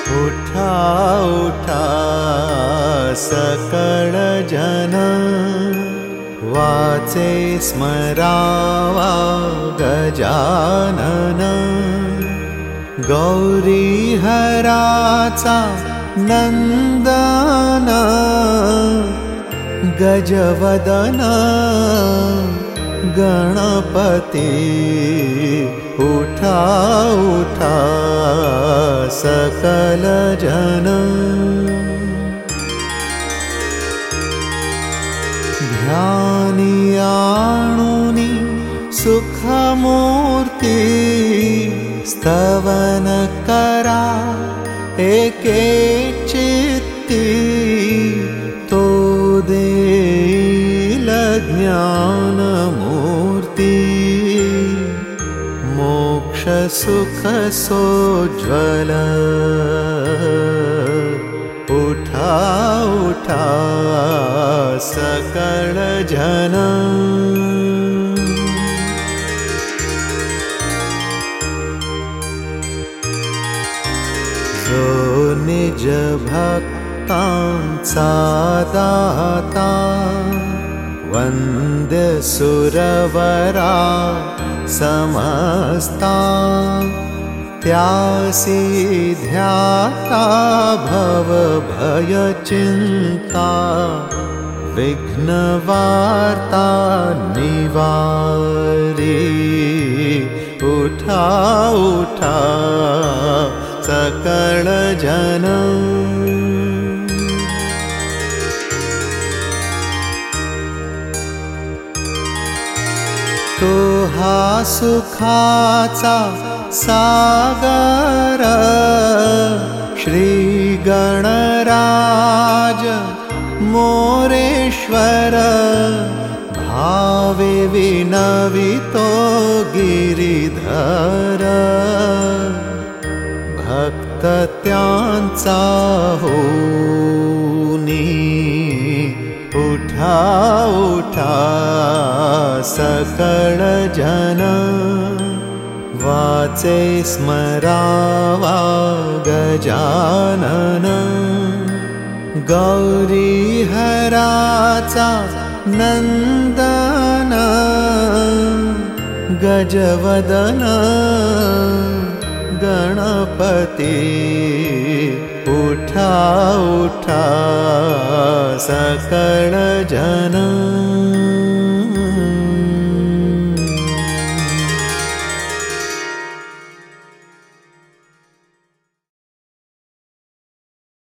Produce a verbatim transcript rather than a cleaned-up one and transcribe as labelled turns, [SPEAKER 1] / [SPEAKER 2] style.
[SPEAKER 1] उठा उठा सकळ जन, वाचे स्मरावा गजानन। गौरी हराचा नंदन, गजवदन गणपती। उठा उठा सकल जन, ध्यानी आणुनी सुखमूर्ती। स्तवन करा एके चित्ती, तो देईल ज्ञान मूर्ती। मोक्ष सुख सोज्वल, उठा उठा सकळ जन। जो निज भक्तांचा दाता, वंद्य सुरवरा समस्ता। त्यासी ध्याता भव भय चिंता, विघ्न वार्ता निवारी। उठा उठा सकळ जन, तो हा सुखाचा सागर। श्री गणराज मोरेश्वर, भावे विनवितो गिरिधर। भक्त त्यांचा होनी, उठा उठा सकळ जन। वाचे स्मरावा गजानन, गौरी हराचा नंदन। गजवदन गणपती। उठा उठा सकळ जन।